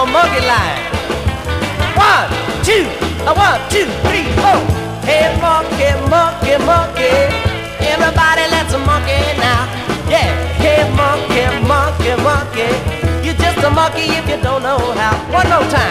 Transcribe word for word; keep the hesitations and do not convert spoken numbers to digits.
a monkey line. One, two, a one, two, three, four. Hey, monkey, monkey, monkey. Everybody, let's a monkey now. Yeah. Hey, monkey, monkey, monkey. You're just a monkey if you don't know how. One more time.